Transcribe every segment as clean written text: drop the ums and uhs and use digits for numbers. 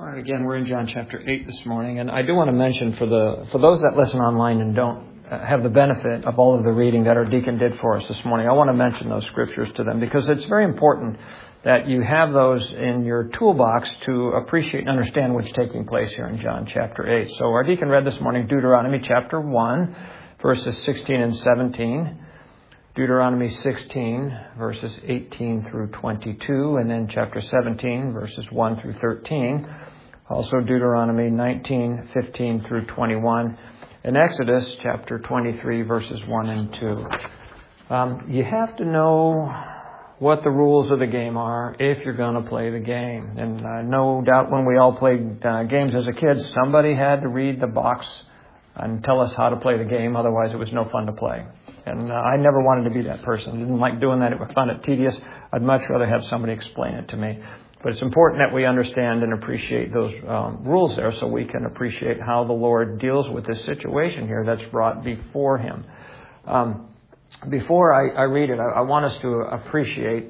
All right, again, we're in John chapter 8 this morning, and I do want to mention for those that listen online and don't have the benefit of all of the reading that our deacon did for us this morning, I want to mention those scriptures to them because it's very important that you have those in your toolbox to appreciate and understand what's taking place here in John chapter 8. So our deacon read this morning Deuteronomy chapter 1, verses 16 and 17. Deuteronomy 16, verses 18 through 22, and then chapter 17, verses 1 through 13. Also Deuteronomy 19, 15 through 21, and Exodus chapter 23, verses 1 and 2. You have to know what the rules of the game are if you're going to play the game. And no doubt when we all played games as a kid, somebody had to read the box and tell us how to play the game. Otherwise, it was no fun to play. And I never wanted to be that person. I didn't like doing that. I found it tedious. I'd much rather have somebody explain it to me. But it's important that we understand and appreciate those rules there so we can appreciate how the Lord deals with this situation here that's brought before Him. Before I read it, I want us to appreciate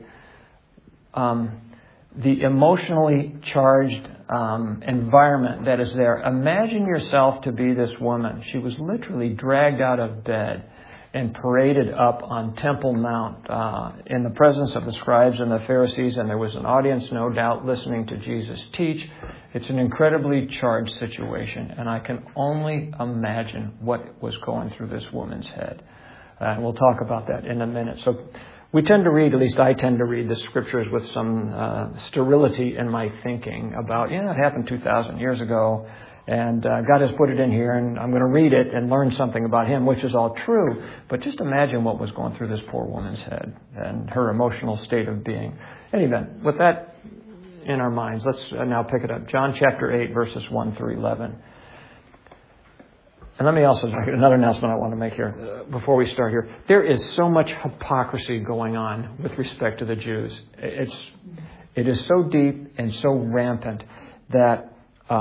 the emotionally charged environment that is there. Imagine yourself to be this woman. She was literally dragged out of bed and paraded up on Temple Mount in the presence of the scribes and the Pharisees, and there was an audience, no doubt, listening to Jesus teach. It's an incredibly charged situation, and I can only imagine what was going through this woman's head. And we'll talk about that in a minute. So we tend to read, at least I tend to read the scriptures with some sterility in my thinking about, it happened 2,000 years ago, and God has put it in here, and I'm going to read it and learn something about Him, which is all true. But just imagine what was going through this poor woman's head and her emotional state of being. Anyway, with that in our minds, let's now pick it up. John chapter 8, verses 1 through 11. And let me also make another announcement I want to make here before we start here. There is so much hypocrisy going on with respect to the Jews. It is so deep and so rampant that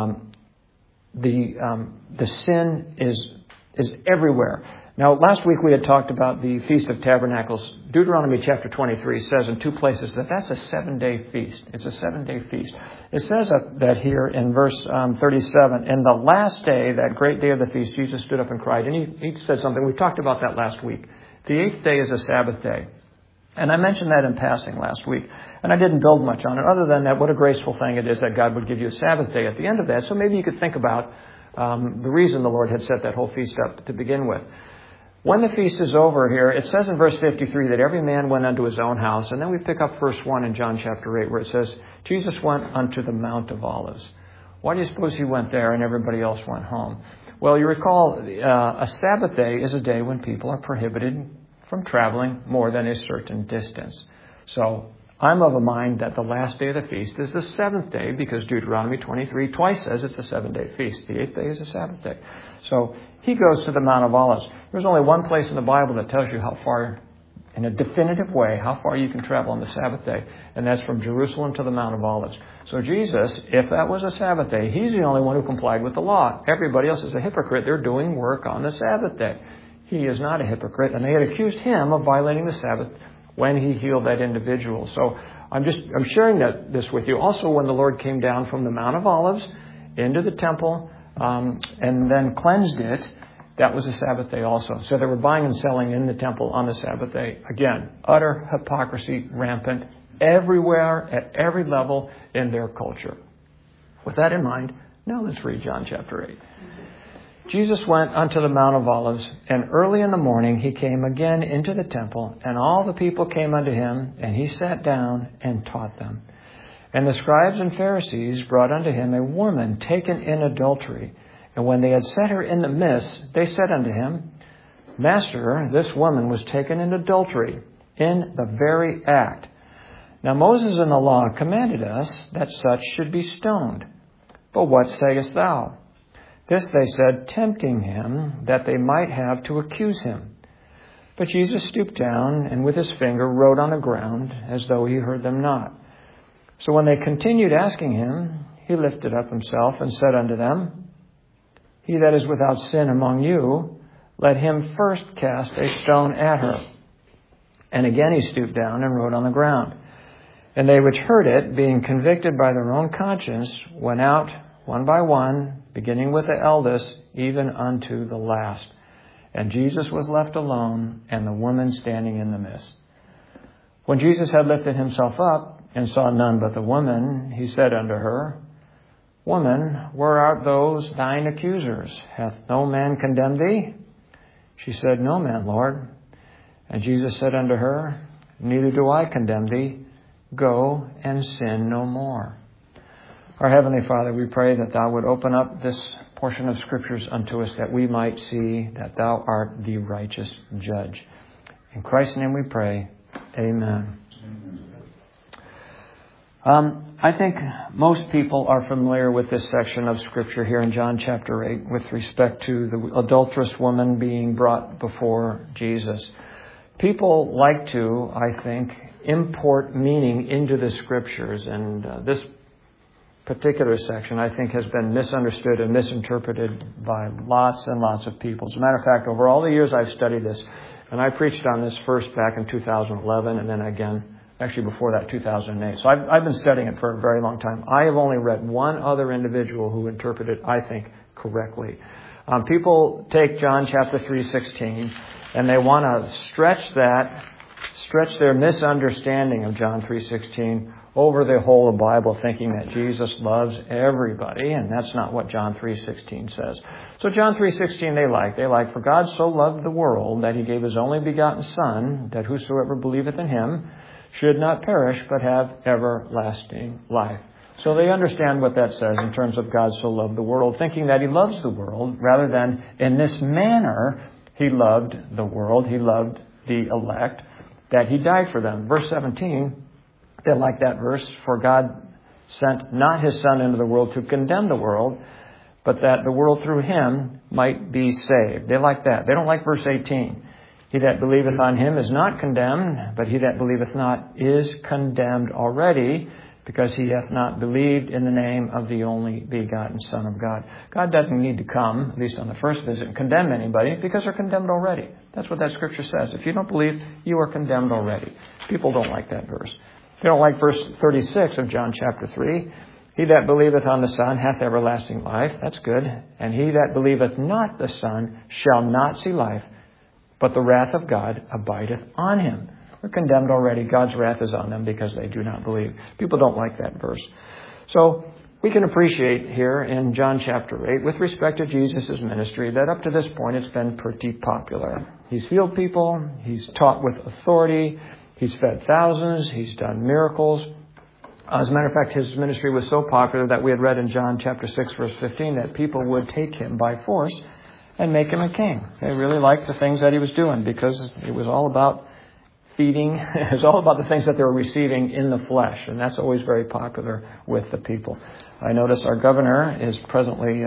the sin is everywhere. Now, last week we had talked about the Feast of Tabernacles. Deuteronomy chapter 23 says in two places that that's a 7-day feast. It's a 7-day feast. It says that here in verse 37, in the last day, that great day of the feast, Jesus stood up and cried. And he said something. We talked about that last week. The 8th day is a Sabbath day. And I mentioned that in passing last week. And I didn't build much on it. Other than that, what a graceful thing it is that God would give you a Sabbath day at the end of that. So maybe you could think about the reason the Lord had set that whole feast up to begin with. When the feast is over here, it says in verse 53 that every man went unto his own house. And then we pick up verse 1 in John chapter 8 where it says, Jesus went unto the Mount of Olives. Why do you suppose He went there and everybody else went home? Well, you recall a Sabbath day is a day when people are prohibited from traveling more than a certain distance. So I'm of a mind that the last day of the feast is the 7th day because Deuteronomy 23 twice says it's a 7-day feast. The 8th day is a Sabbath day. So He goes to the Mount of Olives. There's only one place in the Bible that tells you how far, in a definitive way, how far you can travel on the Sabbath day. And that's from Jerusalem to the Mount of Olives. So Jesus, if that was a Sabbath day, He's the only one who complied with the law. Everybody else is a hypocrite. They're doing work on the Sabbath day. He is not a hypocrite. And they had accused Him of violating the Sabbath when He healed that individual. So I'm sharing this with you. Also, when the Lord came down from the Mount of Olives into the temple and then cleansed it, that was a Sabbath day also. So they were buying and selling in the temple on the Sabbath day. Again, utter hypocrisy rampant everywhere at every level in their culture. With that in mind, now let's read John chapter 8. Jesus went unto the Mount of Olives, and early in the morning He came again into the temple, and all the people came unto Him, and He sat down and taught them. And the scribes and Pharisees brought unto Him a woman taken in adultery. And when they had set her in the midst, they said unto Him, Master, this woman was taken in adultery, in the very act. Now Moses in the law commanded us that such should be stoned. But what sayest thou? This they said, tempting Him, that they might have to accuse Him. But Jesus stooped down, and with His finger wrote on the ground, as though He heard them not. So when they continued asking Him, He lifted up Himself and said unto them, He that is without sin among you, let him first cast a stone at her. And again He stooped down and wrote on the ground. And they which heard it, being convicted by their own conscience, went out one by one, beginning with the eldest, even unto the last. And Jesus was left alone, and the woman standing in the midst. When Jesus had lifted himself up, and saw none but the woman, he said unto her, Woman, where are those thine accusers? Hath no man condemned thee? She said, No man, Lord. And Jesus said unto her, Neither do I condemn thee. Go and sin no more. Our Heavenly Father, we pray that Thou would open up this portion of Scriptures unto us, that we might see that Thou art the righteous judge. In Christ's name we pray. Amen. I think most people are familiar with this section of Scripture here in John chapter 8 with respect to the adulterous woman being brought before Jesus. People like to, I think, import meaning into the Scriptures, and this particular section, I think, has been misunderstood and misinterpreted by lots and lots of people. As a matter of fact, over all the years I've studied this, and I preached on this first back in 2011, and then again, actually before that, 2008. So I've been studying it for a very long time. I have only read one other individual who interpreted it, I think, correctly. People take John chapter 3:16, and they want to stretch their misunderstanding of John 3:16 over the whole Bible, thinking that Jesus loves everybody, and that's not what John 3:16 says. So John 3:16 they like, For God so loved the world that He gave His only begotten Son, that whosoever believeth in Him should not perish, but have everlasting life. So they understand what that says in terms of God so loved the world, thinking that He loves the world, rather than in this manner He loved the world, He loved the elect, that He died for them. Verse 17, they like that verse, For God sent not His Son into the world to condemn the world, but that the world through Him might be saved. They like that. They don't like verse 18. He that believeth on Him is not condemned, but he that believeth not is condemned already, because he hath not believed in the name of the only begotten Son of God. God doesn't need to come, at least on the first visit, and condemn anybody, because they're condemned already. That's what that Scripture says. If you don't believe, you are condemned already. People don't like that verse. They don't like verse 36 of John chapter 3. He that believeth on the Son hath everlasting life. That's good. And he that believeth not the Son shall not see life, but the wrath of God abideth on him. They're condemned already. God's wrath is on them because they do not believe. People don't like that verse. So we can appreciate here in John chapter 8, with respect to Jesus' ministry, that up to this point it's been pretty popular. He's healed people. He's taught with authority. He's fed thousands. He's done miracles. As a matter of fact, his ministry was so popular that we had read in John chapter 6, verse 15, that people would take him by force and make him a king. They really liked the things that he was doing, because it was all about feeding. It was all about the things that they were receiving in the flesh, and that's always very popular with the people. I notice our governor is presently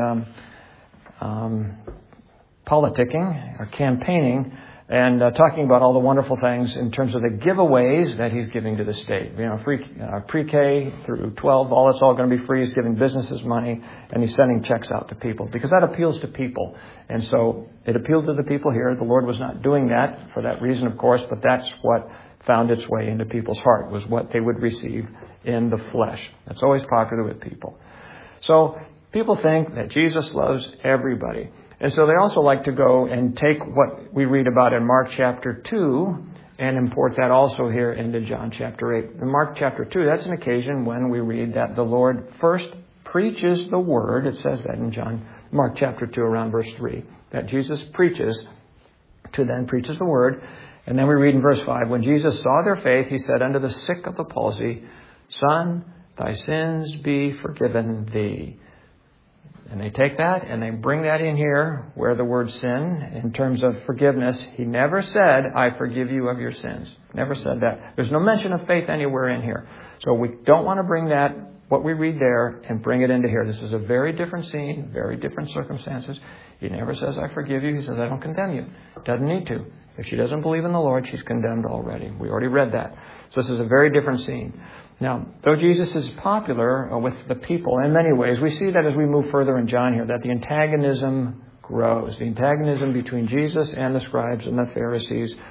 politicking or campaigning and talking about all the wonderful things in terms of the giveaways that he's giving to the state. You know, free pre-K through 12, all that's all going to be free. He's giving businesses money, and he's sending checks out to people, because that appeals to people. And so it appealed to the people here. The Lord was not doing that for that reason, of course, but that's what found its way into people's heart, was what they would receive in the flesh. That's always popular with people. So people think that Jesus loves everybody. And so they also like to go and take what we read about in Mark chapter 2 and import that also here into John chapter 8. In Mark chapter 2, that's an occasion when we read that the Lord first preaches the word. It says that in Mark chapter 2 around verse 3, that Jesus preaches the word. And then we read in verse 5, when Jesus saw their faith, he said unto the sick of the palsy, Son, thy sins be forgiven thee. And they take that and they bring that in here where the word sin, in terms of forgiveness, he never said, I forgive you of your sins. Never said that. There's no mention of faith anywhere in here. So we don't want to bring that, what we read there, and bring it into here. This is a very different scene, very different circumstances. He never says, I forgive you. He says, I don't condemn you. Doesn't need to. If she doesn't believe in the Lord, she's condemned already. We already read that. So this is a very different scene. Now, though Jesus is popular with the people in many ways, we see that as we move further in John here, that the antagonism grows. The antagonism between Jesus and the scribes and the Pharisees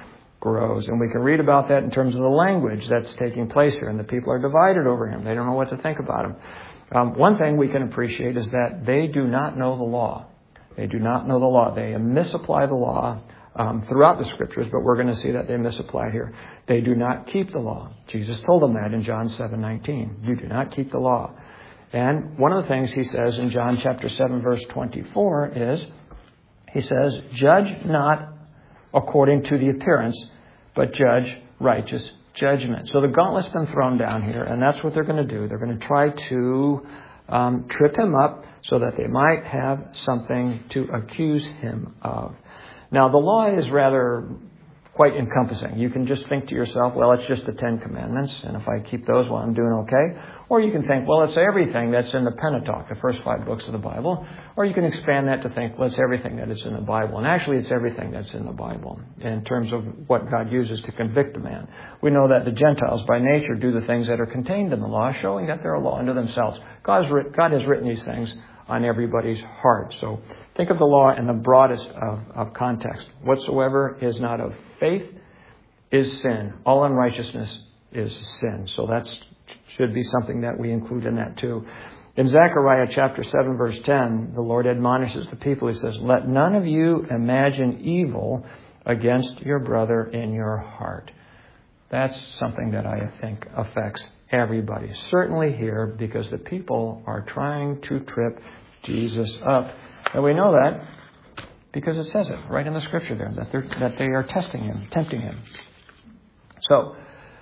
grows. And we can read about that in terms of the language that's taking place here. And the people are divided over him. They don't know what to think about him. One thing we can appreciate is that they do not know the law. They do not know the law. They misapply the law throughout the Scriptures, but we're going to see that they misapply here. They do not keep the law. Jesus told them that in John 7:19. You do not keep the law. And one of the things he says in John chapter 7, verse 24 is, he says, judge not according to the appearance, but judge righteous judgment. So the gauntlet's been thrown down here, and that's what they're going to do. They're going to try to trip him up so that they might have something to accuse him of. Now, the law is rather quite encompassing. You can just think to yourself, well, it's just the 10 Commandments, and if I keep those, well, I'm doing okay. Or you can think, well, it's everything that's in the Pentateuch, the first 5 books of the Bible. Or you can expand that to think, well, it's everything that is in the Bible. And actually, it's everything that's in the Bible in terms of what God uses to convict a man. We know that the Gentiles, by nature, do the things that are contained in the law, showing that they're a law unto themselves. God has written these things on everybody's heart. So think of the law in the broadest of context. Whatsoever is not of faith is sin. All unrighteousness is sin. So that should be something that we include in that too. In Zechariah chapter 7, verse 10, the Lord admonishes the people. He says, let none of you imagine evil against your brother in your heart. That's something that I think affects everybody. Certainly here, because the people are trying to trip Jesus up. And we know that because it says it right in the Scripture there, that they are testing him, tempting him. So,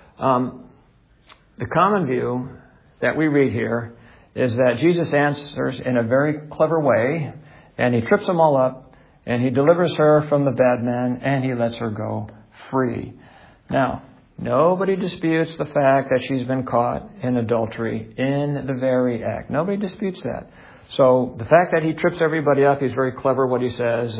the common view that we read here is that Jesus answers in a very clever way, and he trips them all up, and he delivers her from the bad man, and he lets her go free. Now, nobody disputes the fact that she's been caught in adultery in the very act. Nobody disputes that. So the fact that he trips everybody up, he's very clever what he says,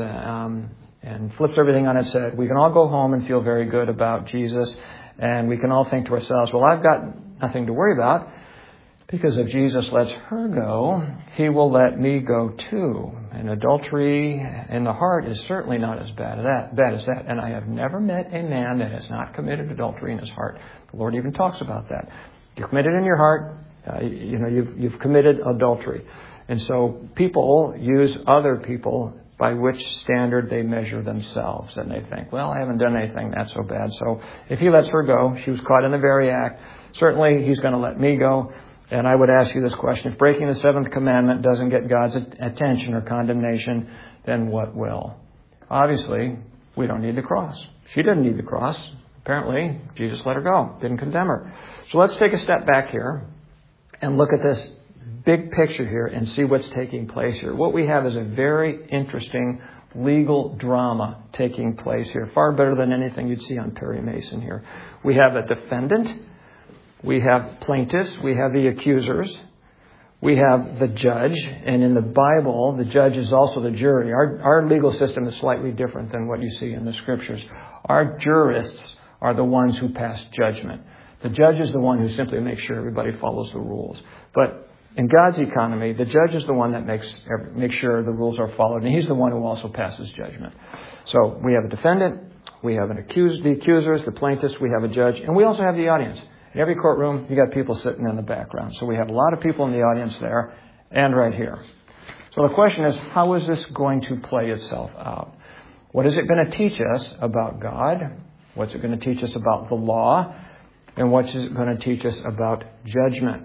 and flips everything on its head. We can all go home and feel very good about Jesus, and we can all think to ourselves, well, I've got nothing to worry about, because if Jesus lets her go, he will let me go too. And adultery in the heart is certainly not as bad as that. And I have never met a man that has not committed adultery in his heart. The Lord even talks about that. You're committed in your heart, you've committed adultery. And so people use other people by which standard they measure themselves. And they think, well, I haven't done anything that's so bad. So if he lets her go, she was caught in the very act, certainly he's going to let me go. And I would ask you this question. If breaking the 7th commandment doesn't get God's attention or condemnation, then what will? Obviously, we don't need the cross. She didn't need the cross. Apparently, Jesus let her go, didn't condemn her. So let's take a step back here and look at this big picture here and see what's taking place here. What we have is a very interesting legal drama taking place here, far better than anything you'd see on Perry Mason here. We have a defendant, we have plaintiffs, we have the accusers, we have the judge, and in the Bible, the judge is also the jury. Our legal system is slightly different than what you see in the Scriptures. Our jurists are the ones who pass judgment. The judge is the one who simply makes sure everybody follows the rules. But in God's economy, the judge is the one that makes sure the rules are followed, and he's the one who also passes judgment. So we have a defendant, we have the accusers, the plaintiffs, we have a judge, and we also have the audience. In every courtroom, you got people sitting in the background. So we have a lot of people in the audience there and right here. So the question is, how is this going to play itself out? What is it going to teach us about God? What's it going to teach us about the law? And what's it going to teach us about judgment?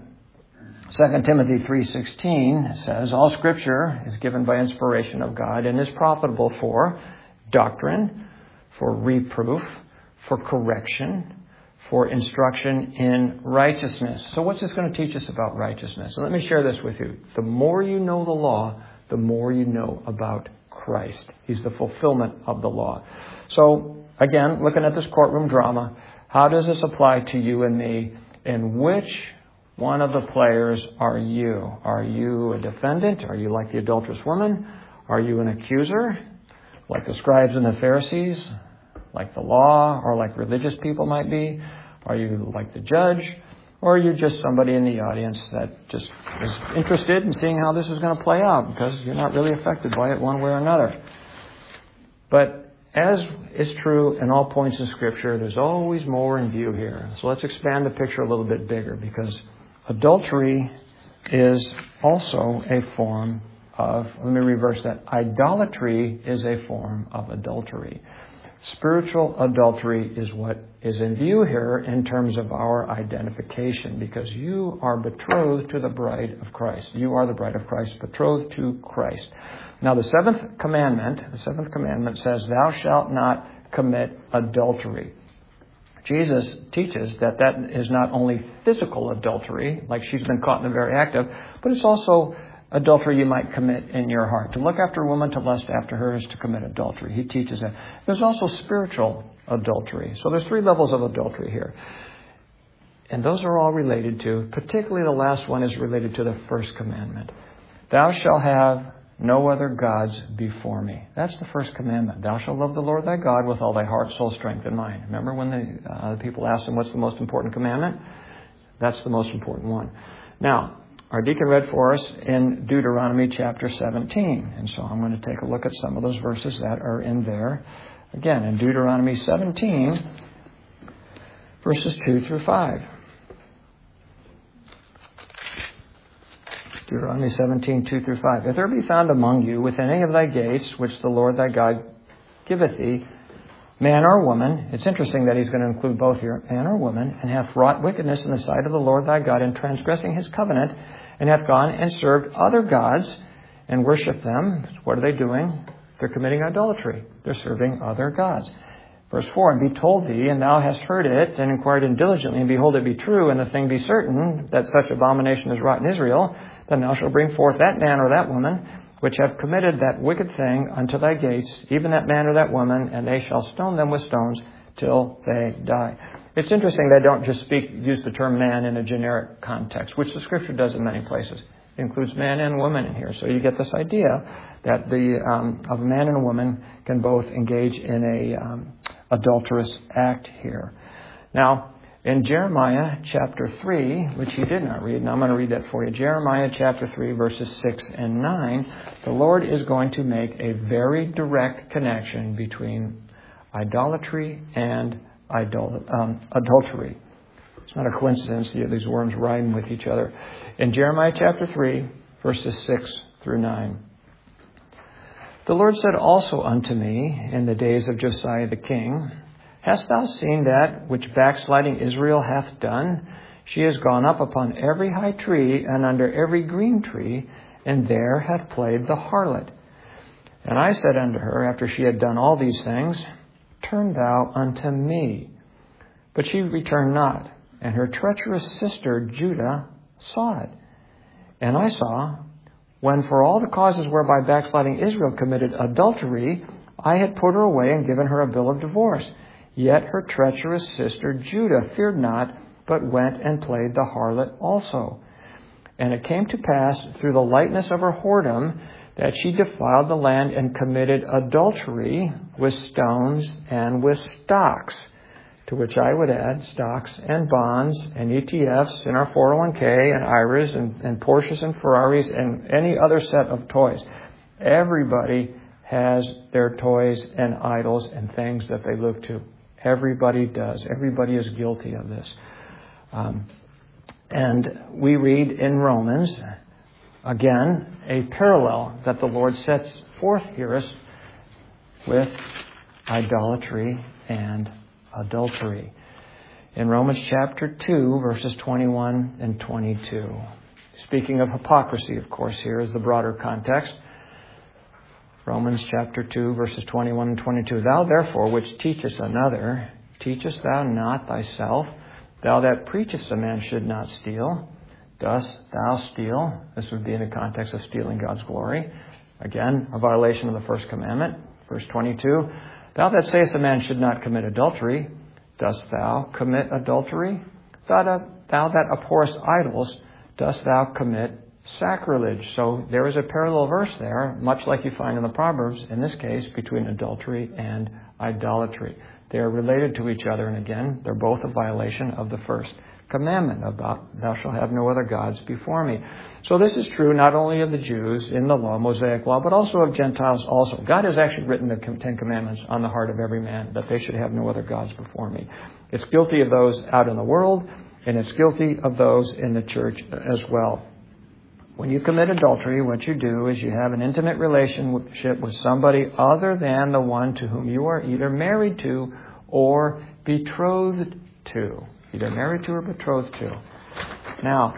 2 Timothy 3:16 says, all Scripture is given by inspiration of God and is profitable for doctrine, for reproof, for correction, for instruction in righteousness. So what's this going to teach us about righteousness? And let me share this with you. The more you know the law, the more you know about Christ. He's the fulfillment of the law. So again, looking at this courtroom drama, how does this apply to you and me? And which one of the players are you? Are you a defendant? Are you like the adulterous woman? Are you an accuser, like the scribes and the Pharisees, like the law, or like religious people might be? Are you like the judge? Or are you just somebody in the audience that just is interested in seeing how this is going to play out because you're not really affected by it one way or another? But as is true in all points in Scripture, there's always more in view here. So let's expand the picture a little bit bigger, because adultery is also a form of, let me reverse that, idolatry is a form of adultery. Spiritual adultery is what is in view here in terms of our identification, because you are betrothed to the bride of Christ. You are the bride of Christ, betrothed to Christ. Now the seventh commandment says, thou shalt not commit adultery. Jesus teaches that is not only physical adultery, like she's been caught in the very act of, but it's also adultery you might commit in your heart. To look after a woman, to lust after her, is to commit adultery. He teaches that. There's also spiritual adultery. So there's 3 levels of adultery here. And those are all related to, particularly the last one is related to the first commandment. Thou shalt have no other gods before me. That's the first commandment. Thou shalt love the Lord thy God with all thy heart, soul, strength, and mind. Remember when the people asked him, what's the most important commandment? That's the most important one. Now, our deacon read for us in Deuteronomy chapter 17. And so I'm going to take a look at some of those verses that are in there. Again, in Deuteronomy 17, verses 2 through 5. Deuteronomy 17, 2 through 5. If there be found among you within any of thy gates, which the Lord thy God giveth thee, man or woman, it's interesting that he's going to include both here, man or woman, and hath wrought wickedness in the sight of the Lord thy God in transgressing his covenant, and hath gone and served other gods and worshipped them. What are they doing? They're committing idolatry. They're serving other gods. Verse 4, and be told thee, and thou hast heard it, and inquired in diligently, and behold, it be true, and the thing be certain, that such abomination is wrought in Israel, then thou shalt bring forth that man or that woman, which have committed that wicked thing unto thy gates, even that man or that woman, and they shall stone them with stones till they die. It's interesting they don't just use the term man in a generic context, which the Scripture does in many places. It includes man and woman in here. So you get this idea that of a man and a woman can both engage in a adulterous act here. Now, in Jeremiah chapter 3, which he did not read, and I'm going to read that for you. Jeremiah chapter 3, verses 6 and 9, the Lord is going to make a very direct connection between idolatry and adultery. It's not a coincidence that these worms rhyme with each other. In Jeremiah chapter 3, verses 6 through 9. The Lord said also unto me in the days of Josiah the king, hast thou seen that which backsliding Israel hath done? She is gone up upon every high tree and under every green tree, and there hath played the harlot. And I said unto her, after she had done all these things, turn thou unto me. But she returned not, and her treacherous sister Judah saw it. And I saw, when for all the causes whereby backsliding Israel committed adultery, I had put her away and given her a bill of divorce. Yet her treacherous sister Judah feared not, but went and played the harlot also. And it came to pass through the lightness of her whoredom that she defiled the land and committed adultery with stones and with stocks, to which I would add stocks and bonds and ETFs in our 401k and IRAs and Porsches and Ferraris and any other set of toys. Everybody has their toys and idols and things that they look to. Everybody does. Everybody is guilty of this. And we read in Romans, again, a parallel that the Lord sets forth here with idolatry and adultery. In Romans chapter 2, verses 21 and 22. Speaking of hypocrisy, of course, here is the broader context. Romans chapter 2, verses 21 and 22. Thou therefore, which teachest another, teachest thou not thyself? Thou that preachest a man should not steal, dost thou steal? This would be in the context of stealing God's glory. Again, a violation of the first commandment. Verse 22. Thou that sayest a man should not commit adultery, dost thou commit adultery? Thou that abhorrest idols, dost thou commit sacrilege? So there is a parallel verse there, much like you find in the Proverbs, in this case, between adultery and idolatry. They are related to each other, and again, they're both a violation of the first commandment about thou shalt have no other gods before me. So this is true not only of the Jews in the law, Mosaic law, but also of Gentiles also. God has actually written the Ten Commandments on the heart of every man, that they should have no other gods before me. It's guilty of those out in the world, and it's guilty of those in the church as well. When you commit adultery, what you do is you have an intimate relationship with somebody other than the one to whom you are either married to or betrothed to. Either married to or betrothed to. Now,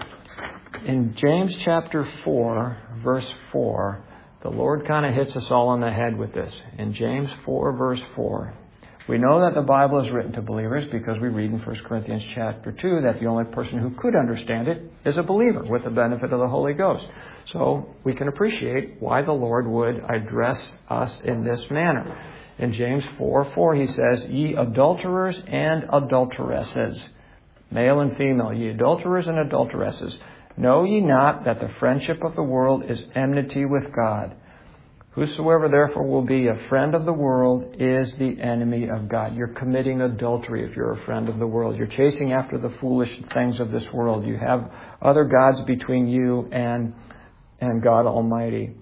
in James chapter 4, verse 4, the Lord kind of hits us all on the head with this. In James 4, verse 4, we know that the Bible is written to believers because we read in 1 Corinthians chapter 2 that the only person who could understand it is a believer with the benefit of the Holy Ghost. So we can appreciate why the Lord would address us in this manner. In James 4:4 he says, ye adulterers and adulteresses, male and female, ye adulterers and adulteresses, know ye not that the friendship of the world is enmity with God? Whosoever therefore will be a friend of the world is the enemy of God. You're committing adultery if you're a friend of the world. You're chasing after the foolish things of this world. You have other gods between you and God Almighty.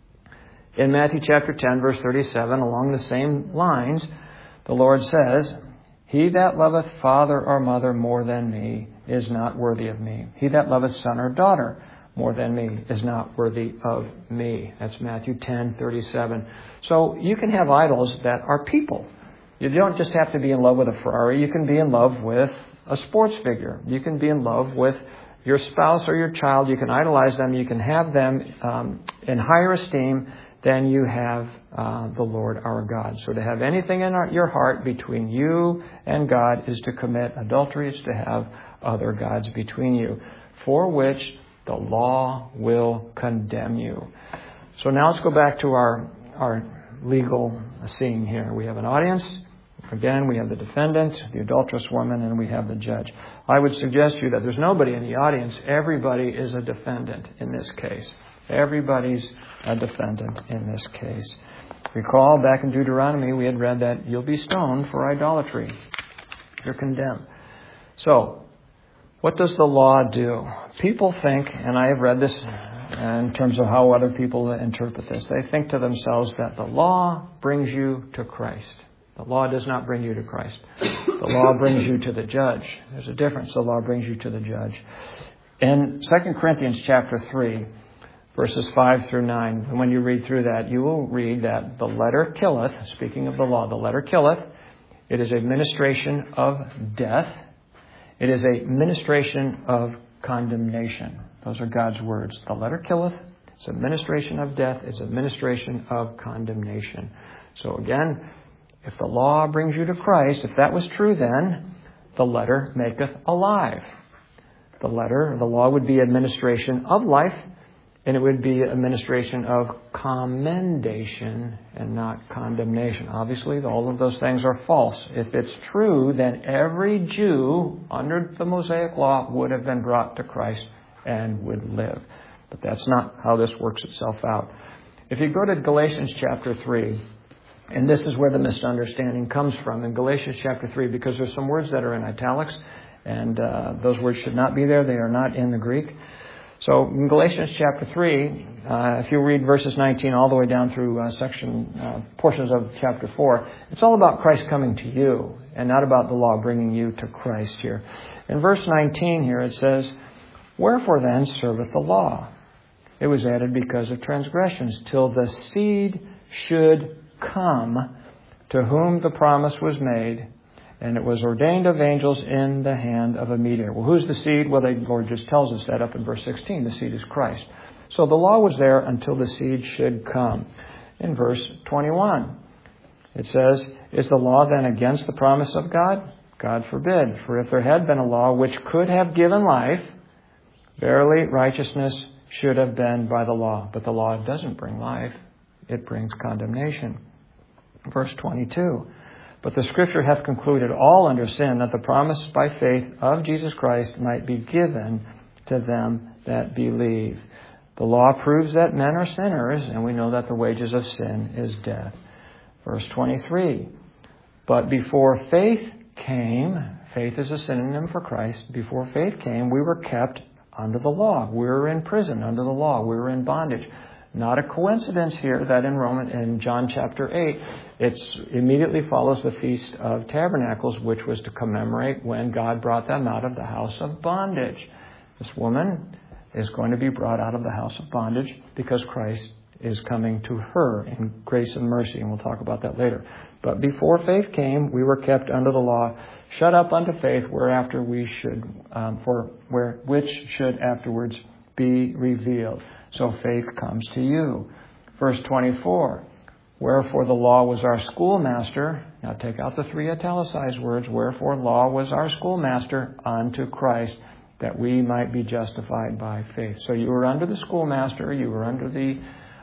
In Matthew chapter 10, verse 37, along the same lines, the Lord says, he that loveth father or mother more than me is not worthy of me. He that loveth son or daughter more than me is not worthy of me. That's Matthew 10:37. So you can have idols that are people. You don't just have to be in love with a Ferrari. You can be in love with a sports figure. You can be in love with your spouse or your child. You can idolize them. You can have them in higher esteem than you have the Lord our God. So to have anything in your heart between you and God is to commit adultery. It's to have other gods between you, for which the law will condemn you. So now let's go back to our legal scene here. We have an audience. Again, we have the defendant, the adulterous woman, and we have the judge. I would suggest to you that there's nobody in the audience. Everybody is a defendant in this case. Everybody's a defendant in this case. Recall back in Deuteronomy, we had read that you'll be stoned for idolatry. You're condemned. So, what does the law do? People think, and I have read this in terms of how other people interpret this, they think to themselves that the law brings you to Christ. The law does not bring you to Christ. The law brings you to the judge. There's a difference. The law brings you to the judge. In 2 Corinthians chapter 3, verses 5 through 9, and when you read through that, you will read that the letter killeth, speaking of the law, the letter killeth. It is a ministration of death. It is a ministration of condemnation. Those are God's words. The letter killeth. It's a ministration of death. It's a ministration of condemnation. So again, if the law brings you to Christ, if that was true then, the letter maketh alive. The law would be administration of life, and it would be administration of commendation and not condemnation. Obviously, all of those things are false. If it's true, then every Jew under the Mosaic law would have been brought to Christ and would live. But that's not how this works itself out. If you go to Galatians chapter 3, and this is where the misunderstanding comes from, in Galatians chapter 3, because there's some words that are in italics, and those words should not be there. They are not in the Greek. So in Galatians chapter 3, if you read verses 19 all the way down through portions of chapter 4, it's all about Christ coming to you and not about the law bringing you to Christ here. In verse 19 here it says, wherefore then serveth the law? It was added because of transgressions, till the seed should come to whom the promise was made, and it was ordained of angels in the hand of a mediator. Well, who's the seed? Well, the Lord just tells us that up in verse 16. The seed is Christ. So the law was there until the seed should come. In verse 21, it says, is the law then against the promise of God? God forbid. For if there had been a law which could have given life, verily righteousness should have been by the law. But the law doesn't bring life. It brings condemnation. Verse 22. But the Scripture hath concluded all under sin, that the promise by faith of Jesus Christ might be given to them that believe. The law proves that men are sinners, and we know that the wages of sin is death. Verse 23. But before faith came, faith is a synonym for Christ. Before faith came, we were kept under the law. We were in prison under the law. We were in bondage. Not a coincidence here that in John chapter 8, it immediately follows the Feast of Tabernacles, which was to commemorate when God brought them out of the house of bondage. This woman is going to be brought out of the house of bondage because Christ is coming to her in grace and mercy, and we'll talk about that later. But before faith came, we were kept under the law, shut up unto faith, whereafter we should, which should afterwards be revealed. So faith comes to you. Verse 24, wherefore the law was our schoolmaster. Now take out the 3 italicized words. Wherefore law was our schoolmaster unto Christ, that we might be justified by faith. So you were under the schoolmaster, you were under the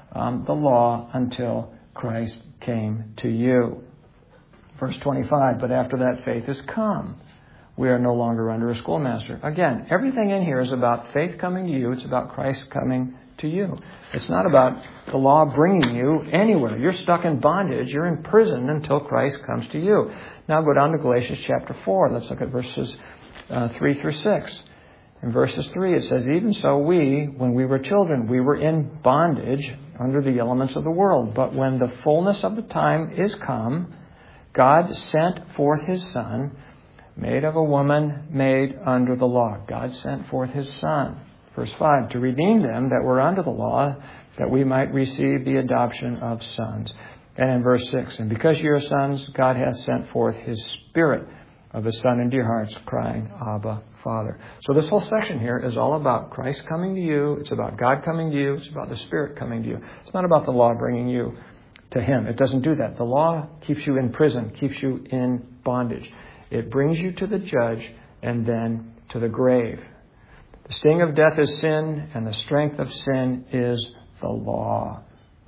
law until Christ came to you. Verse 25, but after that faith is come, we are no longer under a schoolmaster. Again, everything in here is about faith coming to you. It's about Christ coming to you. It's not about the law bringing you anywhere. You're stuck in bondage. You're in prison until Christ comes to you. Now go down to Galatians chapter 4. Let's look at verses 3 through 6. In verses 3 it says, even so we, when we were children, we were in bondage under the elements of the world. But when the fullness of the time is come, God sent forth His Son, made of a woman made under the law. God sent forth His Son. Verse 5, to redeem them that were under the law, that we might receive the adoption of sons. And in verse 6, and because ye are sons, God hath sent forth His Spirit of His Son into your hearts, crying, Abba, Father. So this whole section here is all about Christ coming to you. It's about God coming to you. It's about the Spirit coming to you. It's not about the law bringing you to Him. It doesn't do that. The law keeps you in prison, keeps you in bondage. It brings you to the judge and then to the grave. The sting of death is sin, and the strength of sin is the law.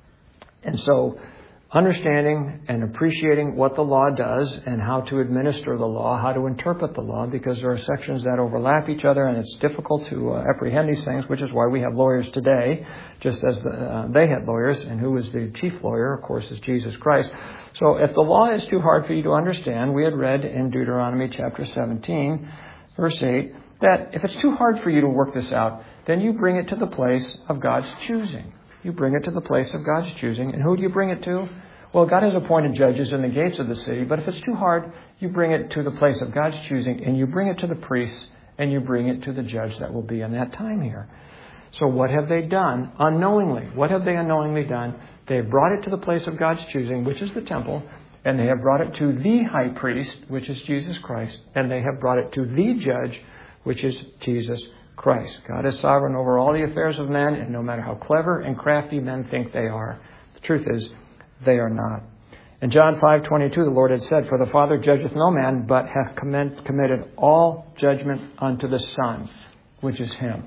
And so, understanding and appreciating what the law does and how to administer the law, how to interpret the law, because there are sections that overlap each other and it's difficult to apprehend these things, which is why we have lawyers today, just as they had lawyers, and who is the chief lawyer, of course, is Jesus Christ. So if the law is too hard for you to understand, we had read in Deuteronomy chapter 17, verse 8, that if it's too hard for you to work this out, then you bring it to the place of God's choosing. You bring it to the place of God's choosing. And who do you bring it to? Well, God has appointed judges in the gates of the city, but if it's too hard, you bring it to the place of God's choosing, and you bring it to the priests, and you bring it to the judge that will be in that time here. So what have they done unknowingly? What have they unknowingly done? They have brought it to the place of God's choosing, which is the temple, and they have brought it to the high priest, which is Jesus Christ, and they have brought it to the judge, which is Jesus Christ. God is sovereign over all the affairs of men, and no matter how clever and crafty men think they are, the truth is, they are not. In John 5:22, the Lord had said, for the Father judgeth no man, but hath committed all judgment unto the Son, which is Him.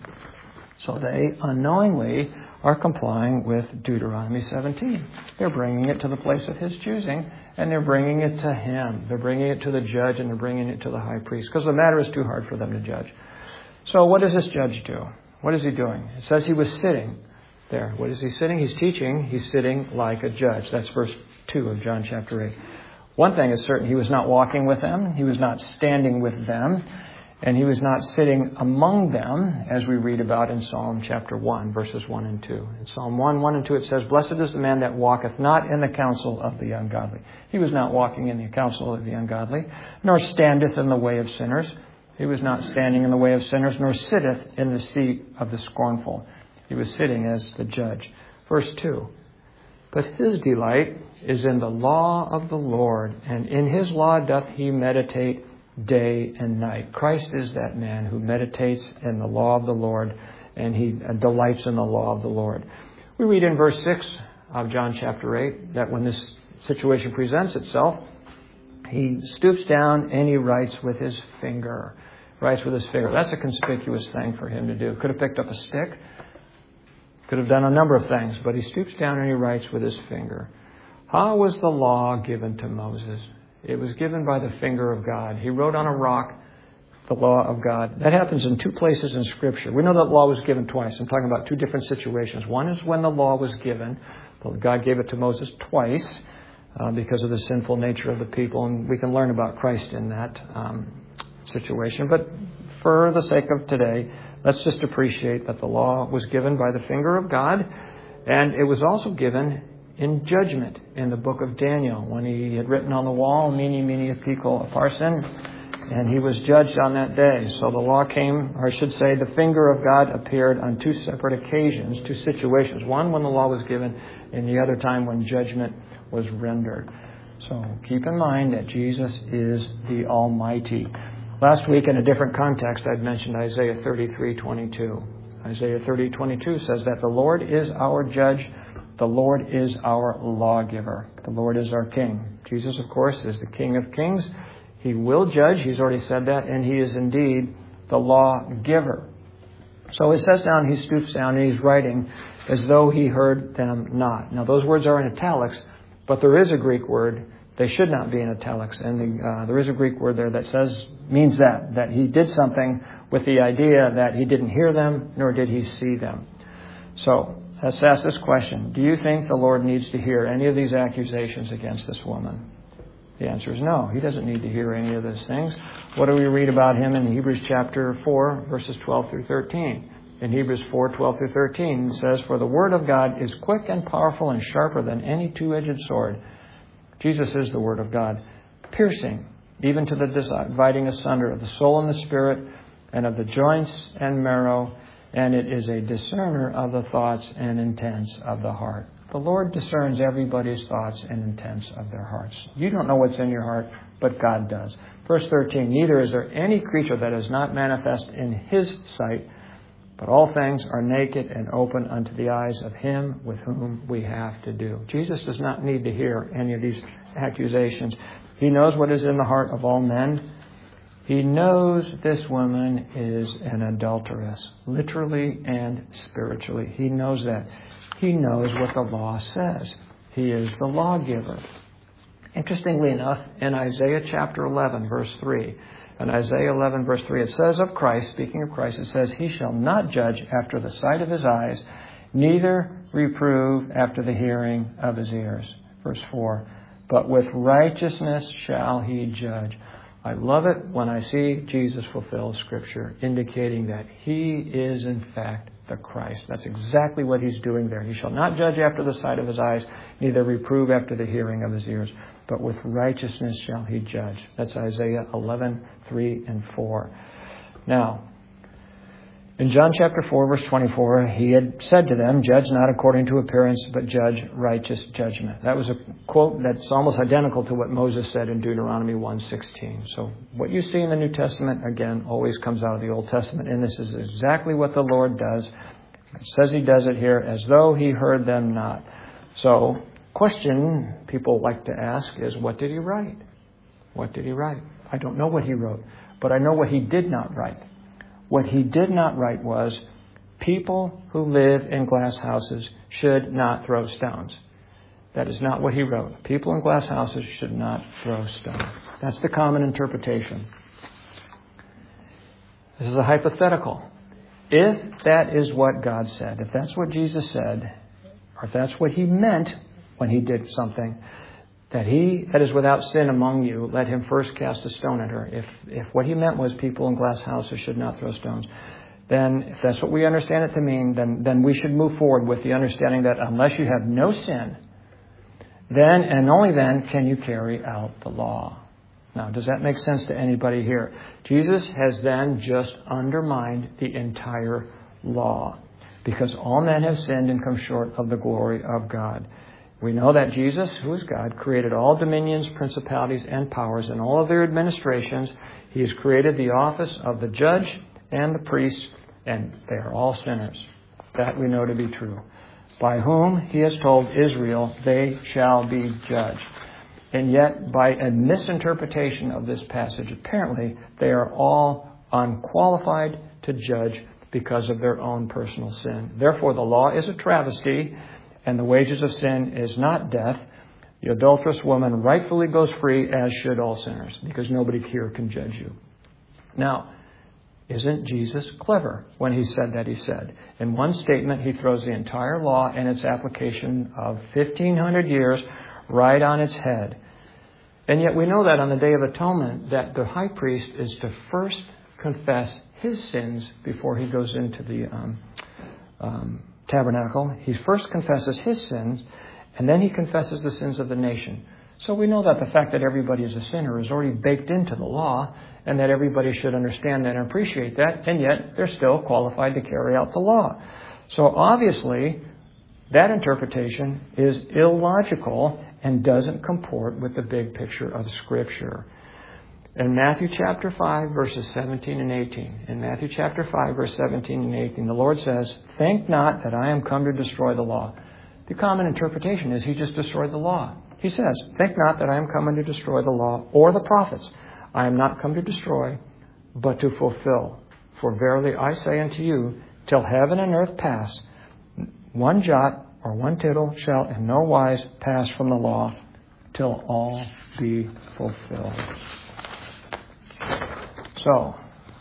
So they unknowingly are complying with Deuteronomy 17. They're bringing it to the place of His choosing, and they're bringing it to Him. They're bringing it to the judge, and they're bringing it to the high priest, because the matter is too hard for them to judge. So what does this judge do? What is he doing? It says he was sitting there. What is he sitting? He's teaching. He's sitting like a judge. That's verse 2 of John chapter 8. One thing is certain. He was not walking with them. He was not standing with them. And he was not sitting among them, as we read about in Psalm chapter 1, verses 1 and 2. In Psalm 1 and 2, it says, blessed is the man that walketh not in the counsel of the ungodly. He was not walking in the counsel of the ungodly, nor standeth in the way of sinners. He was not standing in the way of sinners, nor sitteth in the seat of the scornful. He was sitting as the judge. Verse 2, but his delight is in the law of the Lord, and in His law doth he meditate day and night. Christ is that man who meditates in the law of the Lord, and he delights in the law of the Lord. We read in verse 6 of John chapter 8 that when this situation presents itself, he stoops down and he writes with his finger. Writes with his finger. That's a conspicuous thing for him to do. Could have picked up a stick. Could have done a number of things, but he stoops down and he writes with his finger. How was the law given to Moses? It was given by the finger of God. He wrote on a rock the law of God. That happens in 2 places in Scripture. We know that law was given twice. I'm talking about 2 different situations. One is when the law was given. God gave it to Moses twice because of the sinful nature of the people. And we can learn about Christ in that. situation. But for the sake of today, let's just appreciate that the law was given by the finger of God, and it was also given in judgment in the book of Daniel when he had written on the wall, Mene, Mene, Tekel, Upharsin, and he was judged on that day. So the law came, or I should say, the finger of God appeared on two separate occasions, two situations. One when the law was given, and the other time when judgment was rendered. So keep in mind that Jesus is the Almighty. Last week, in a different context, I'd mentioned Isaiah 33:22. Isaiah 30:22 says that the Lord is our judge, the Lord is our lawgiver, the Lord is our King. Jesus, of course, is the King of Kings. He will judge, he's already said that, and he is indeed the lawgiver. So he says down, he stoops down, and he's writing as though he heard them not. Now, those words are in italics, but there is a Greek word. They should not be in italics. And there is a Greek word there that means that he did something with the idea that he didn't hear them, nor did he see them. So let's ask this question. Do you think the Lord needs to hear any of these accusations against this woman? The answer is no. He doesn't need to hear any of those things. What do we read about him in Hebrews chapter 4, verses 12 through 13? In Hebrews 4, 12 through 13, it says, "For the word of God is quick and powerful and sharper than any two-edged sword." Jesus is the word of God, piercing even to the dividing asunder of the soul and the spirit and of the joints and marrow, and it is a discerner of the thoughts and intents of the heart. The Lord discerns everybody's thoughts and intents of their hearts. You don't know what's in your heart, but God does. Verse 13, "Neither is there any creature that is not manifest in his sight, but all things are naked and open unto the eyes of him with whom we have to do." Jesus does not need to hear any of these accusations. He knows what is in the heart of all men. He knows this woman is an adulteress, literally and spiritually. He knows that. He knows what the law says. He is the lawgiver. Interestingly enough, in Isaiah chapter 11, verse 3, in Isaiah 11, verse 3, it says of Christ, speaking of Christ, it says, "He shall not judge after the sight of his eyes, neither reprove after the hearing of his ears." Verse 4, "But with righteousness shall he judge." I love it when I see Jesus fulfill Scripture, indicating that he is, in fact, the Christ. That's exactly what he's doing there. "He shall not judge after the sight of his eyes, neither reprove after the hearing of his ears, but with righteousness shall he judge." That's Isaiah 11, 3 and 4. Now, in John chapter 4, verse 24, he had said to them, "Judge not according to appearance, but judge righteous judgment." That was a quote that's almost identical to what Moses said in Deuteronomy 1:16. So what you see in the New Testament, again, always comes out of the Old Testament. And this is exactly what the Lord does. It says he does it here as though he heard them not. So, question people like to ask is, what did he write? What did he write? I don't know what he wrote, but I know what he did not write. What he did not write was, people who live in glass houses should not throw stones. That is not what he wrote. People in glass houses should not throw stones. That's the common interpretation. This is a hypothetical. If that is what God said, if that's what Jesus said, or if that's what he meant when he did something, that he that is without sin among you, let him first cast a stone at her. If what he meant was people in glass houses should not throw stones, then if that's what we understand it to mean, then we should move forward with the understanding that unless you have no sin, then and only then can you carry out the law. Now, does that make sense to anybody here? Jesus has then just undermined the entire law, because all men have sinned and come short of the glory of God. We know that Jesus, who is God, created all dominions, principalities, and powers, and all of their administrations. He has created the office of the judge and the priest, and they are all sinners. That we know to be true. By whom he has told Israel, they shall be judged. And yet, by a misinterpretation of this passage, apparently they are all unqualified to judge because of their own personal sin. Therefore, the law is a travesty, and the wages of sin is not death. The adulterous woman rightfully goes free, as should all sinners, because nobody here can judge you. Now, isn't Jesus clever when he said that he said? In one statement, he throws the entire law and its application of 1,500 years right on its head. And yet we know that on the Day of Atonement that the high priest is to first confess his sins before he goes into the tabernacle. He first confesses his sins, and then he confesses the sins of the nation. So we know that the fact that everybody is a sinner is already baked into the law, and that everybody should understand that and appreciate that, and yet they're still qualified to carry out the law. So obviously, that interpretation is illogical and doesn't comport with the big picture of Scripture. In Matthew chapter 5, verses 17 and 18, in Matthew chapter 5, verse 17 and 18, the Lord says, "Think not that I am come to destroy the law." The common interpretation is he just destroyed the law. He says, "Think not that I am coming to destroy the law or the prophets. I am not come to destroy, but to fulfill. For verily I say unto you, till heaven and earth pass, one jot or one tittle shall in no wise pass from the law, till all be fulfilled." So,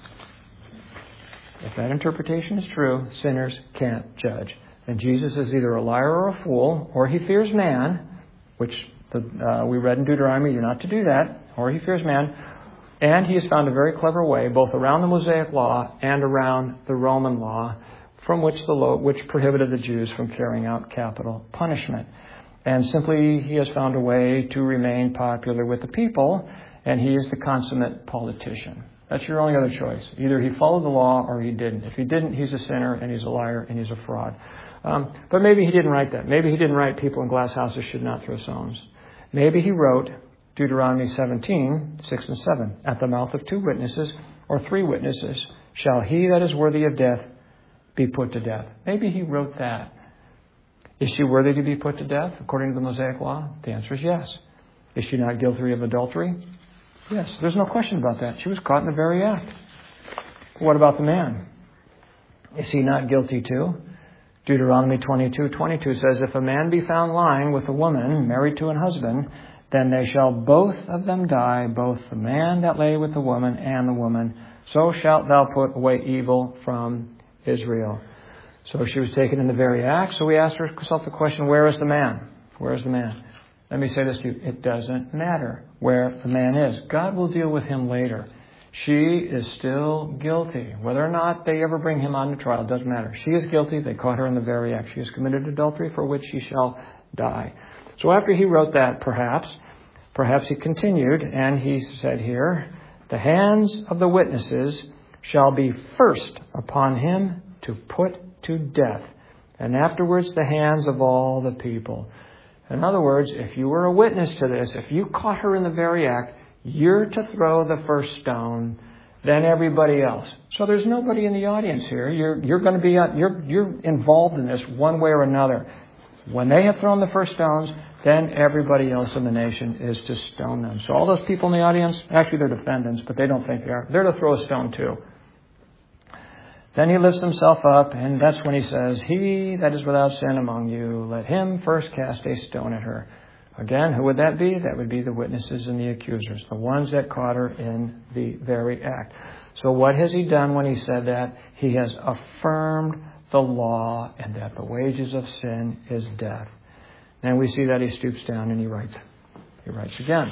if that interpretation is true, sinners can't judge. And Jesus is either a liar or a fool, or he fears man, which we read in Deuteronomy, you're not to do that, or he fears man. And he has found a very clever way, both around the Mosaic law and around the Roman law, from which prohibited the Jews from carrying out capital punishment. And simply, he has found a way to remain popular with the people, and he is the consummate politician. That's your only other choice. Either he followed the law or he didn't. If he didn't, he's a sinner and he's a liar and he's a fraud. But maybe he didn't write that. Maybe he didn't write people in glass houses should not throw stones. Maybe he wrote Deuteronomy 17, 6 and 7. "At the mouth of 2 witnesses or 3 witnesses shall he that is worthy of death be put to death." Maybe he wrote that. Is she worthy to be put to death according to the Mosaic law? The answer is yes. Is she not guilty of adultery? Yes. There's no question about that. She was caught in the very act. What about the man? Is he not guilty too? Deuteronomy 22:22 says, "If a man be found lying with a woman married to an husband, then they shall both of them die, both the man that lay with the woman and the woman. So shalt thou put away evil from Israel." So she was taken in the very act. So we asked herself the question, where is the man? Where is the man? Let me say this to you. It doesn't matter where the man is. God will deal with him later. She is still guilty. Whether or not they ever bring him on to trial, doesn't matter. She is guilty. They caught her in the very act. She has committed adultery for which she shall die. So after he wrote that, perhaps he continued, and he said here, "The hands of the witnesses shall be first upon him to put to death, and afterwards the hands of all the people." In other words, if you were a witness to this, if you caught her in the very act, you're to throw the first stone, then everybody else. So there's nobody in the audience here. You're going to be you're involved in this one way or another. When they have thrown the first stones, then everybody else in the nation is to stone them. So all those people in the audience, actually they're defendants, but they don't think they are. They're to throw a stone too. Then he lifts himself up, and that's when he says, "He that is without sin among you, let him first cast a stone at her." Again, who would that be? That would be the witnesses and the accusers, the ones that caught her in the very act. So what has he done when he said that? He has affirmed the law and that the wages of sin is death. And we see that he stoops down and he writes. He writes again.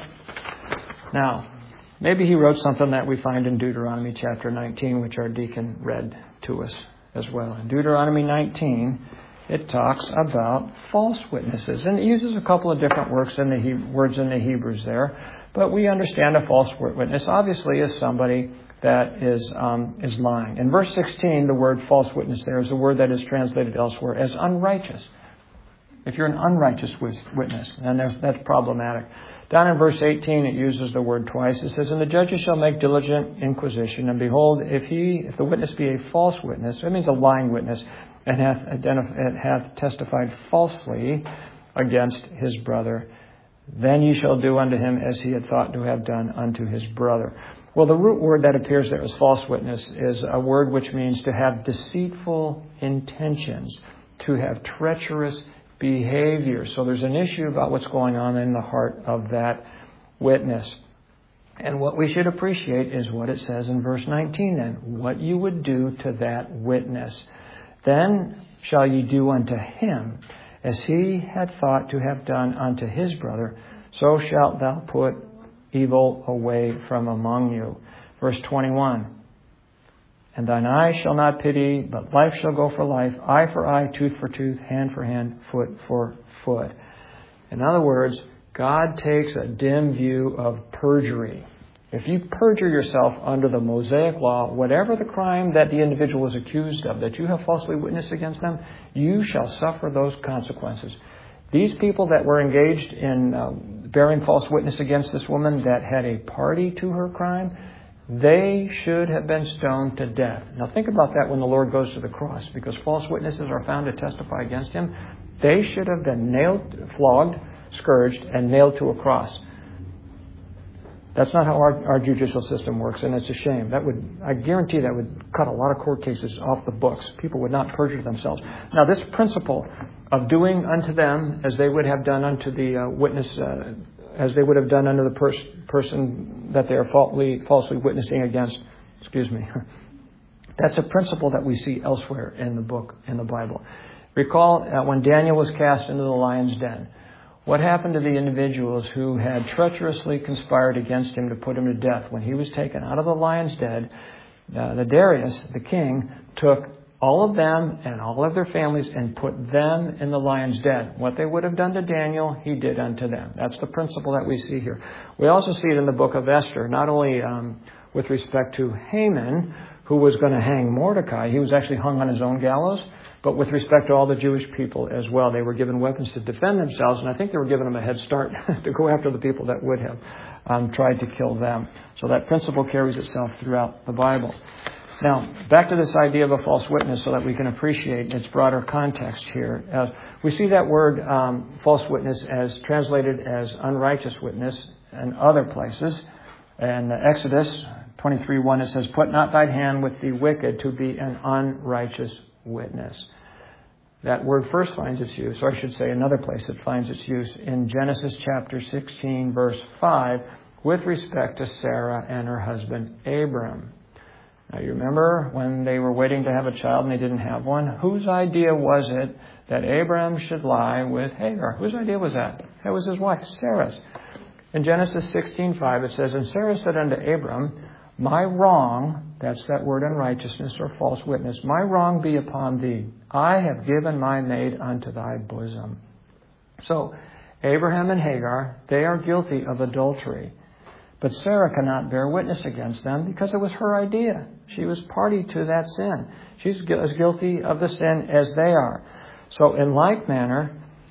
Now, maybe he wrote something that we find in Deuteronomy chapter 19, which our deacon read to us as well. In Deuteronomy 19, it talks about false witnesses. And it uses a couple of different words in the Hebrews there. But we understand a false witness obviously is somebody that is lying. In verse 16, the word false witness there is a word that is translated elsewhere as unrighteous. If you're an unrighteous witness, then that's problematic. Down in verse 18, it uses the word twice. It says, "And the judges shall make diligent inquisition, and behold, if the witness be a false witness," it means a lying witness, "and hath testified falsely against his brother, then ye shall do unto him as he had thought to have done unto his brother." Well, the root word that appears there as false witness is a word which means to have deceitful intentions, to have treacherous behavior. So there's an issue about what's going on in the heart of that witness. And what we should appreciate is what it says in verse 19 then, what you would do to that witness. "Then shall ye do unto him as he had thought to have done unto his brother, so shalt thou put evil away from among you. Verse 21. And thine eye shall not pity, but life shall go for life, eye for eye, tooth for tooth, hand for hand, foot for foot. In other words, God takes a dim view of perjury. If you perjure yourself under the Mosaic law, whatever the crime that the individual is accused of, that you have falsely witnessed against them, you shall suffer those consequences. These people that were engaged in bearing false witness against this woman that had a party to her crime, they should have been stoned to death. Now think about that when the Lord goes to the cross, because false witnesses are found to testify against Him. They should have been flogged, scourged, and nailed to a cross. That's not how our judicial system works, and it's a shame. I guarantee that would cut a lot of court cases off the books. People would not perjure themselves. Now, this principle of doing unto them as they would have done unto the witness, as they would have done unto the person that they are falsely witnessing against, that's a principle that we see elsewhere in the book, in the Bible. Recall when Daniel was cast into the lion's den. What happened to the individuals who had treacherously conspired against him to put him to death? When he was taken out of the lion's den, the Darius, the king, took all of them and all of their families and put them in the lion's den. What they would have done to Daniel, he did unto them. That's the principle that we see here. We also see it in the book of Esther, not only with respect to Haman, who was going to hang Mordecai. He was actually hung on his own gallows. But with respect to all the Jewish people as well, they were given weapons to defend themselves, and I think they were giving them a head start to go after the people that would have tried to kill them. So that principle carries itself throughout the Bible. Now, back to this idea of a false witness so that we can appreciate its broader context here. We see that word false witness as translated as unrighteous witness in other places. In Exodus 23:1 it says, "Put not thine hand with the wicked to be an unrighteous witness." That word first finds its use, or I should say another place it finds its use, in Genesis chapter 16, verse 5, with respect to Sarah and her husband Abram. Now you remember when they were waiting to have a child and they didn't have one? Whose idea was it that Abram should lie with Hagar? Whose idea was that? That was his wife, Sarah's. In Genesis 16:5 it says, "And Sarah said unto Abram, My wrong," that's that word unrighteousness or false witness, "my wrong be upon thee. I have given my maid unto thy bosom." So, Abraham and Hagar, they are guilty of adultery. But Sarah cannot bear witness against them because it was her idea. She was party to that sin. She's as guilty of the sin as they are. So, in like manner,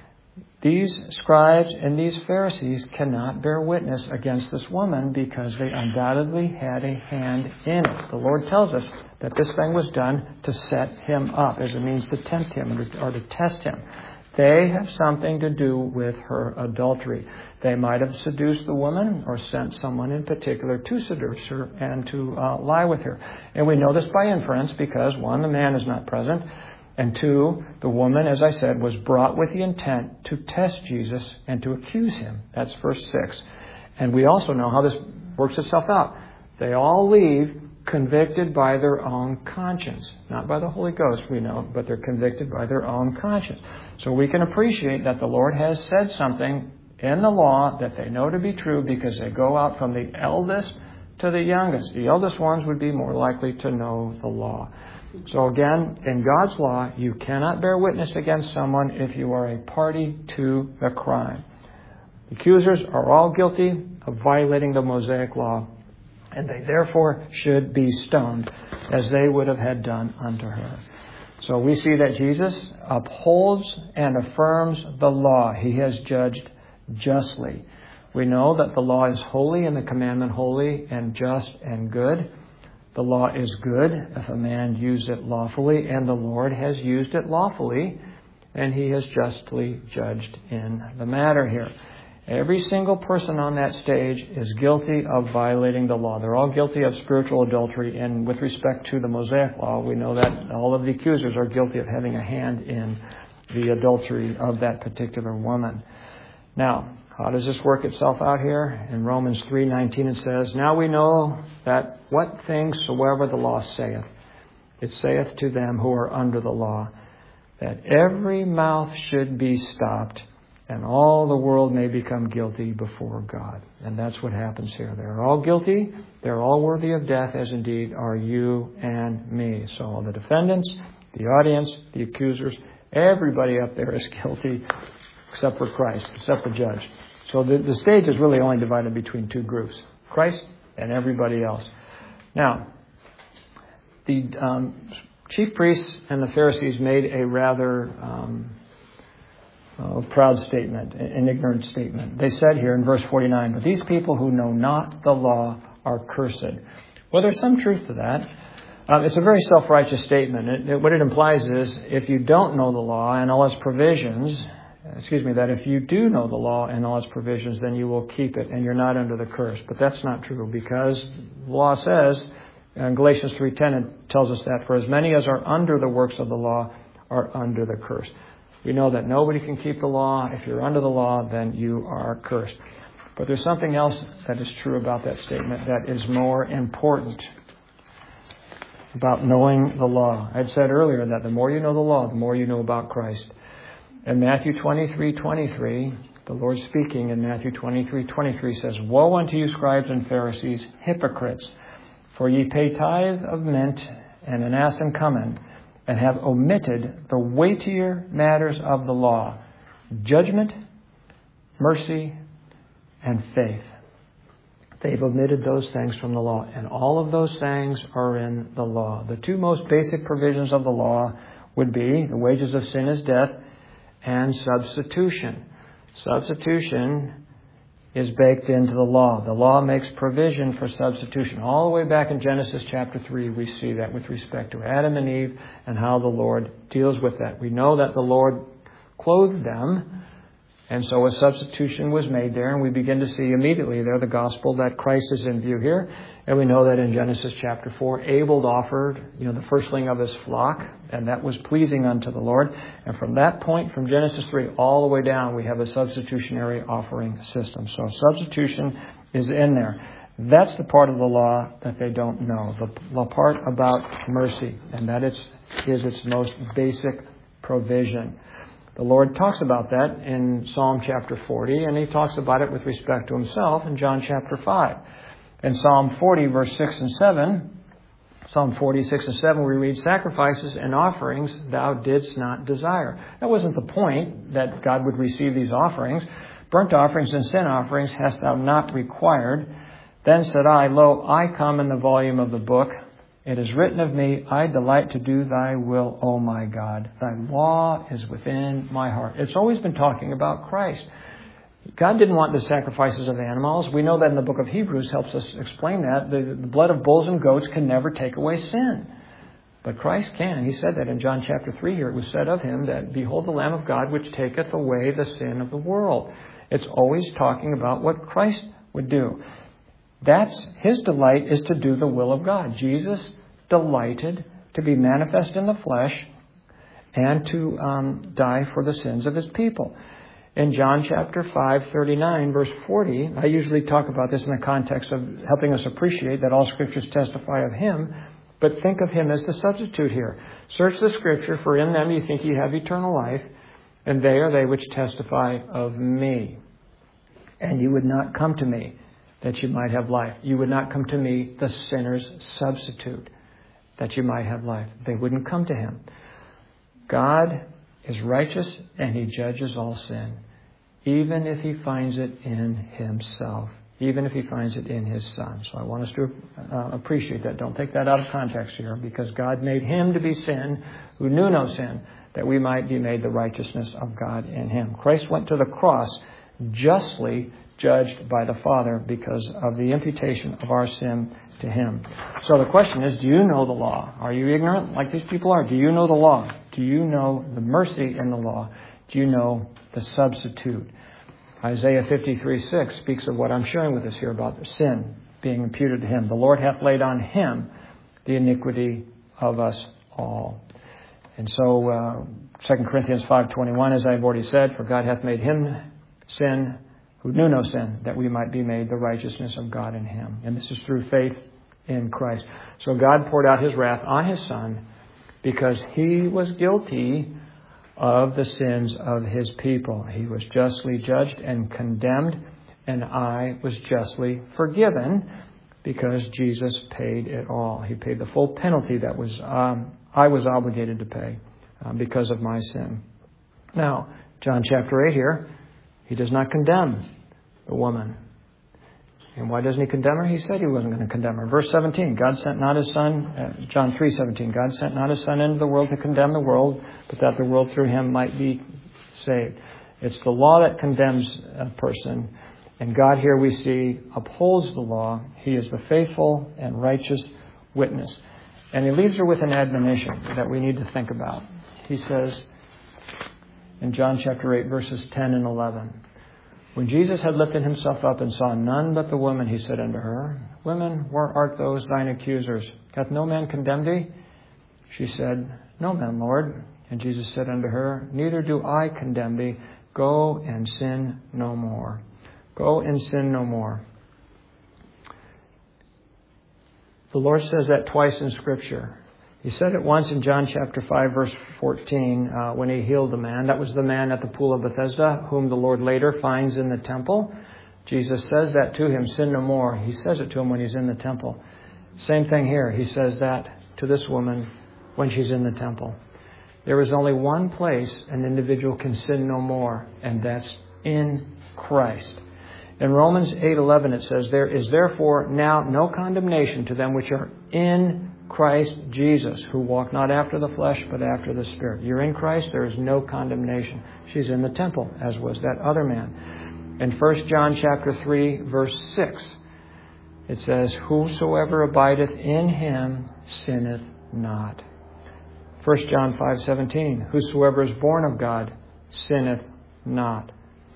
these scribes and these Pharisees cannot bear witness against this woman because they undoubtedly had a hand in it. The Lord tells us that this thing was done to set him up as a means to tempt him or to test him. They have something to do with her adultery. They might have seduced the woman or sent someone in particular to seduce her and to lie with her. And we know this by inference because, one, the man is not present, and two, the woman, as I said, was brought with the intent to test Jesus and to accuse him. That's verse 6. And we also know how this works itself out. They all leave convicted by their own conscience. Not by the Holy Ghost, we know, but they're convicted by their own conscience. So we can appreciate that the Lord has said something in the law that they know to be true because they go out from the eldest to the youngest. The eldest ones would be more likely to know the law. So again, in God's law, you cannot bear witness against someone if you are a party to the crime. The accusers are all guilty of violating the Mosaic law, and they therefore should be stoned as they would have had done unto her. So we see that Jesus upholds and affirms the law. He has judged justly. We know that the law is holy and the commandment holy and just and good. The law is good if a man use it lawfully, and the Lord has used it lawfully, and He has justly judged in the matter here. Every single person on that stage is guilty of violating the law. They're all guilty of spiritual adultery, and with respect to the Mosaic law, we know that all of the accusers are guilty of having a hand in the adultery of that particular woman. Now, how does this work itself out here? In Romans 3:19 it says, "Now we know that what things soever the law saith, it saith to them who are under the law, that every mouth should be stopped, and all the world may become guilty before God. And that's what happens here. They're all guilty. They're all worthy of death, as indeed are you and me. So all the defendants, the audience, the accusers, everybody up there is guilty except for Christ, except the judge. So the stage is really only divided between two groups, Christ and everybody else. Now, the chief priests and the Pharisees made a rather proud statement, an ignorant statement. They said here in verse 49, "But these people who know not the law are cursed." Well, there's some truth to that. It's a very self-righteous statement. What it implies is if you don't know the law and all its provisions, that if you do know the law and all its provisions, then you will keep it and you're not under the curse. But that's not true, because the law says, in Galatians 3:10, it tells us that, "For as many as are under the works of the law are under the curse." We know that nobody can keep the law. If you're under the law, then you are cursed. But there's something else that is true about that statement that is more important about knowing the law. I had said earlier that the more you know the law, the more you know about Christ. In Matthew 23:23, the Lord speaking in Matthew 23:23 says, "Woe unto you, scribes and Pharisees, hypocrites! For ye pay tithe of mint and anise and cumin, and have omitted the weightier matters of the law, judgment, mercy, and faith." They've omitted those things from the law, and all of those things are in the law. The two most basic provisions of the law would be the wages of sin is death and substitution. Substitution is baked into the law. The law makes provision for substitution. All the way back in Genesis chapter 3, we see that with respect to Adam and Eve and how the Lord deals with that. We know that the Lord clothed them, and so a substitution was made there, and we begin to see immediately there the gospel that Christ is in view here. And we know that in Genesis chapter 4, Abel offered, the firstling of his flock, and that was pleasing unto the Lord. And from that point, from Genesis 3 all the way down, we have a substitutionary offering system. So substitution is in there. That's the part of the law that they don't know, the part about mercy, and that is its most basic provision. The Lord talks about that in Psalm chapter 40, and He talks about it with respect to Himself in John chapter 5. In Psalm 40, verse 6 and 7, Psalm 46 and 7, we read, "Sacrifices and offerings thou didst not desire." That wasn't the point that God would receive these offerings. "Burnt offerings and sin offerings hast thou not required. Then said I, Lo, I come in the volume of the book. It is written of me, I delight to do thy will, O my God. Thy law is within my heart." It's always been talking about Christ. God didn't want the sacrifices of animals. We know that in the book of Hebrews helps us explain that. The blood of bulls and goats can never take away sin. But Christ can. He said that in John chapter 3 here. It was said of Him that, "Behold the Lamb of God which taketh away the sin of the world." It's always talking about what Christ would do. That's His delight, is to do the will of God. Jesus delighted to be manifest in the flesh and to die for the sins of His people. In John chapter 5:39, verse 40, I usually talk about this in the context of helping us appreciate that all Scriptures testify of Him, but think of Him as the substitute here. "Search the Scripture, for in them you think you have eternal life, and they are they which testify of me. And you would not come to me, that you might have life." You would not come to me, the sinner's substitute, that you might have life. They wouldn't come to Him. God is righteous, and He judges all sin, even if He finds it in Himself, even if He finds it in His Son. So I want us to appreciate that. Don't take that out of context here, because God made Him to be sin, who knew no sin, that we might be made the righteousness of God in Him. Christ went to the cross justly judged by the Father because of the imputation of our sin to Him. So the question is, do you know the law? Are you ignorant like these people are? Do you know the law? Do you know the mercy in the law? Do you know the substitute? Isaiah 53:6 speaks of what I'm sharing with us here about sin being imputed to Him. The Lord hath laid on Him the iniquity of us all. And so 2 Corinthians 5:21, as I've already said, "For God hath made Him sin who knew no sin, that we might be made the righteousness of God in Him." And this is through faith in Christ. So God poured out His wrath on His Son because He was guilty of the sins of his people. He was justly judged and condemned, and I was justly forgiven because Jesus paid it all. He paid the full penalty that I was obligated to pay because of my sin. Now, John chapter 8 here, he does not condemn the woman. And why doesn't he condemn her? He said he wasn't going to condemn her. Verse 17, God sent not his son, John 3:17, God sent not his son into the world to condemn the world, but that the world through him might be saved. It's the law that condemns a person. And God here we see upholds the law. He is the faithful and righteous witness. And he leaves her with an admonition that we need to think about. He says in John chapter 8, verses 10 and 11, when Jesus had lifted himself up and saw none but the woman, he said unto her, Woman, where art those thine accusers? Hath no man condemned thee? She said, No man, Lord. And Jesus said unto her, Neither do I condemn thee. Go and sin no more. Go and sin no more. The Lord says that twice in Scripture. He said it once in John chapter 5, verse 14, when he healed the man. That was the man at the pool of Bethesda, whom the Lord later finds in the temple. Jesus says that to him, sin no more. He says it to him when he's in the temple. Same thing here. He says that to this woman when she's in the temple. There is only one place an individual can sin no more, and that's in Christ. In Romans 8:11 it says, There is therefore now no condemnation to them which are in Christ Jesus, who walk not after the flesh, but after the Spirit. You're in Christ, there is no condemnation. She's in the temple, as was that other man. In 1 John chapter 3, verse 6, it says, Whosoever abideth in him sinneth not. 1 John 5:17, Whosoever is born of God sinneth not.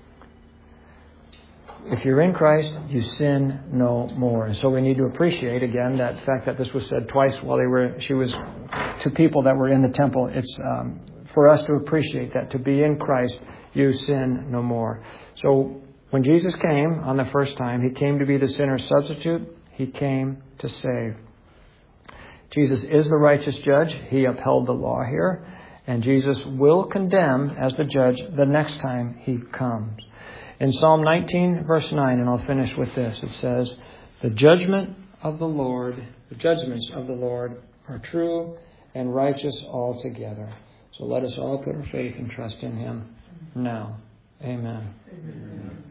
If you're in Christ, you sin no more. And so we need to appreciate, again, that fact that this was said twice while she was to people that were in the temple. It's for us to appreciate that. To be in Christ, you sin no more. So when Jesus came on the first time, he came to be the sinner's substitute. He came to save. Jesus is the righteous judge. He upheld the law here. And Jesus will condemn as the judge the next time he comes. In Psalm 19, verse 9, and I'll finish with this, it says, The judgments of the Lord are true and righteous altogether. So let us all put our faith and trust in him now. Amen. Amen.